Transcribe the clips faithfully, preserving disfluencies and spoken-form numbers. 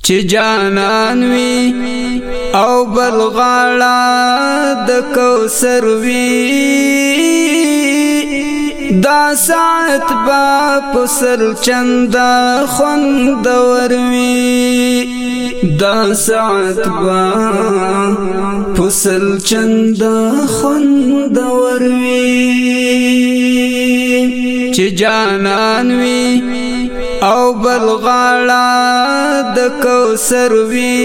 چې جانان وی او بلغاړه د کوثر وی دا ساعت با پسل چندا خوندور وی دا ساعت با پسل چندا خوندور وی چې جانان وی او بلغاړه د کوثر وی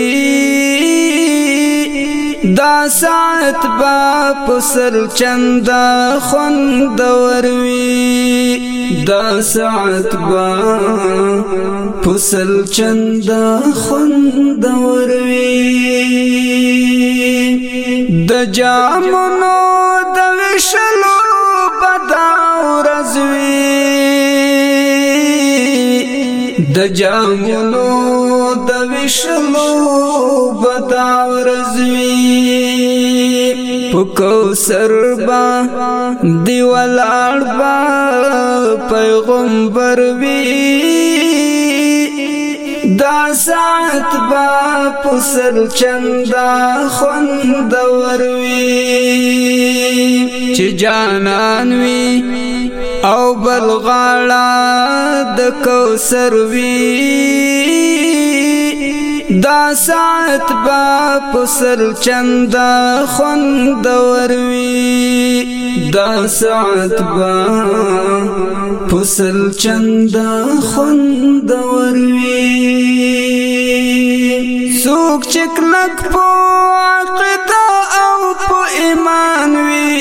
دا ساعت با پسل چندا خوندور وی دا ساعت با پسل چندا خوندور وی د جامونو د وشلو بدا ورزوی د جامونو د وشلو بدا ورزوی په کوثر با دی ولاړ با پیغمبر وی دا ساعت با پسل چندا خوندور وی چې جانان وی او بلغاړه د کوثر وی دا ساعت با پسل چندا خوندور وی دا ساعت با پسل چندا خوندور وی سوک چکلک پو عقیده او پو ایمان وی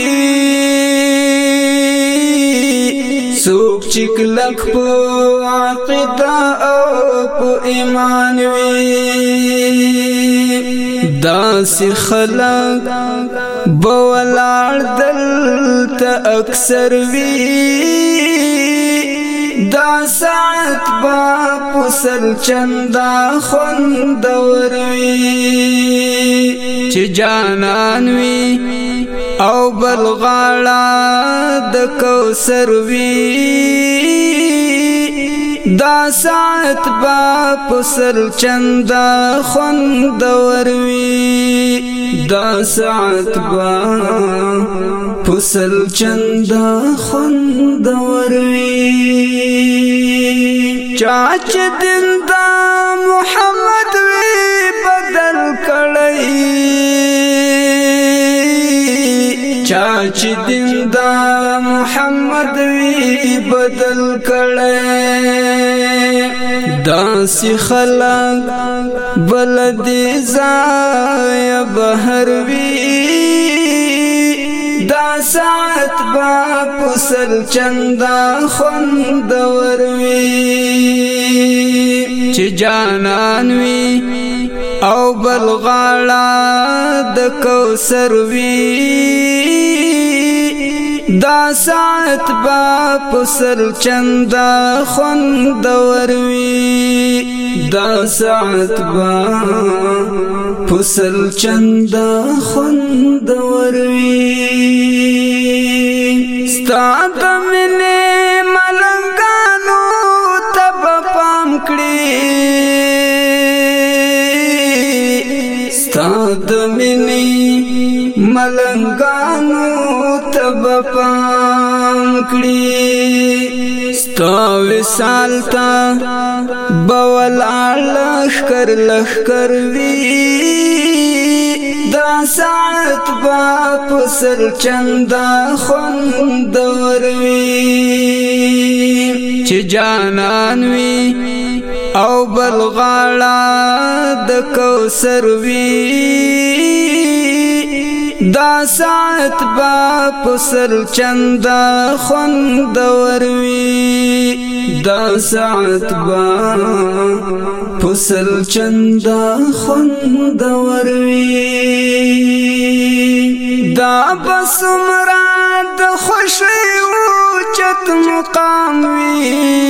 سوک چکلک پو عقیده او پو ایمان وی داسی خلق بولار دلتا اکثر وی دا ساعت با پسل چندا خوندور وی چې جانان وی او بلغاړه د کوثر وی دا ساعت با پسل چندا خوندور وی دا ساعت با پسل چندا خوندور وی چاچ دین دا محمد وی بدل کړی چاچ دین دا محمد وی بدل کړي داسی خلق بلدی زای بهر وی دا ساعت با پسل چندا خوندور وی چې جانان وی او بلغاړه د کوثر وی دا ساعت با پسل چندا خوندور وی دا ساعت با پسل چندا خوندور وی ستا د مینې ملنګانو تب پام کړي ستا د مینې ملنګانو تب پام کړي ستا وصال تا بولاړ لښکر لښکر وی دا ساعت با پسل چندا خوندور وی چې جانان وی او بلغاړه د کوثر وی دا ساعت با پسل چندا خوندور وی دا ساعت با پسل چندا خوندور وی دا بس مراد خوشی اوچت مقام وی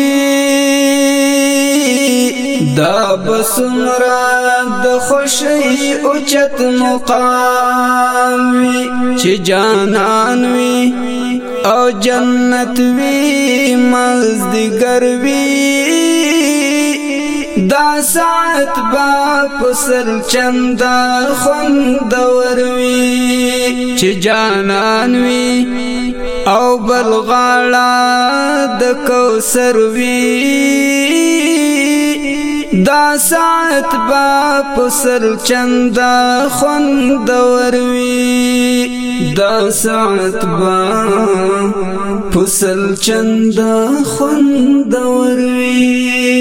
دا بس مراد خوشی اوچت مقام وی چې جانان وی او جنت وی مزدگر وی دا ساعت با پسر چندا خوندور وی چې جانان وی او بلغاړه د کوثر وی دا ساعت با پسر چندا خوندور وی دا ساعت با پسر چندا خوندور وی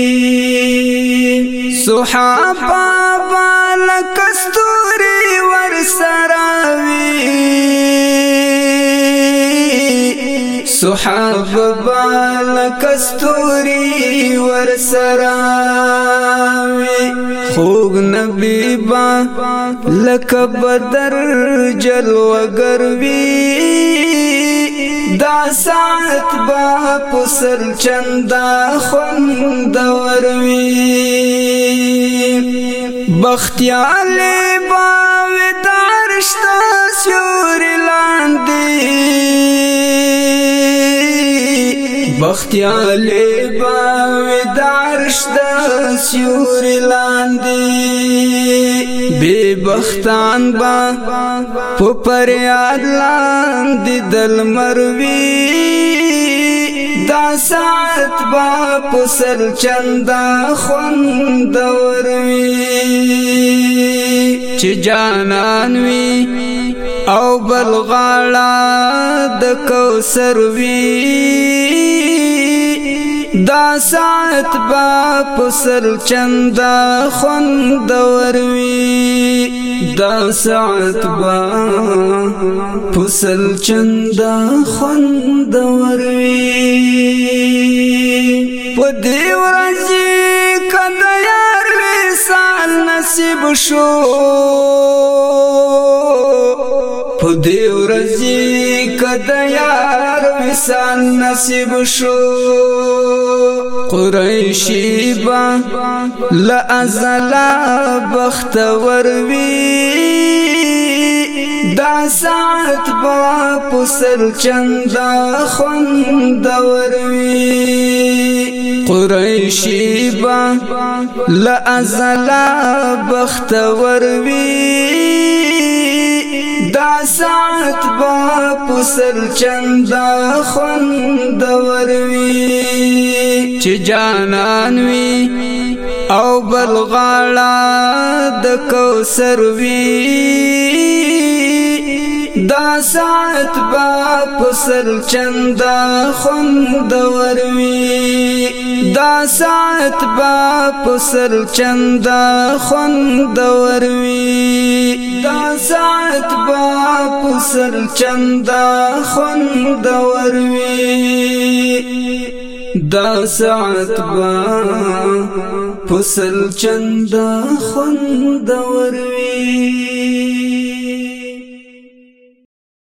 صحابه بالکستوري ور سراوي صحابه بالکستوري ور سراوي خوږ نبی با لک بدر جلوگر وی دا ساعت با پسر چندا خوندور وی بختیالی باوی دارشتا سیوری لاندی بختیالی باوی دارشتا سیوری لاندی بی بختان با پپریاد لاندی دل مروی دا ساعت با پسر چندا خوندور وی چې جانان وی او بلغاړه د کوثر وی دا ساعت با پسر چندا خوندور وی دا ساعت با پسر چندا خوندور وی پدی ورځی کله یار وصال نصیب شو پدی ورځی کله یار وصال نصیب شو قریشی با لازلا بختور وی دا ساعت با پسر چندا خوندور وی قریشی با لازلا بختور وی دا ساعت با پسر چندا خوندور وی چې جانان وی او بلغاړه د کوثر وی دا ساعت با پسر چندا خوندور وی دا ساعت با پسر چندا خوندور وی دا ساعت با پسر چندا خوندور وی دا ساعت با پسر چندا خوندور وی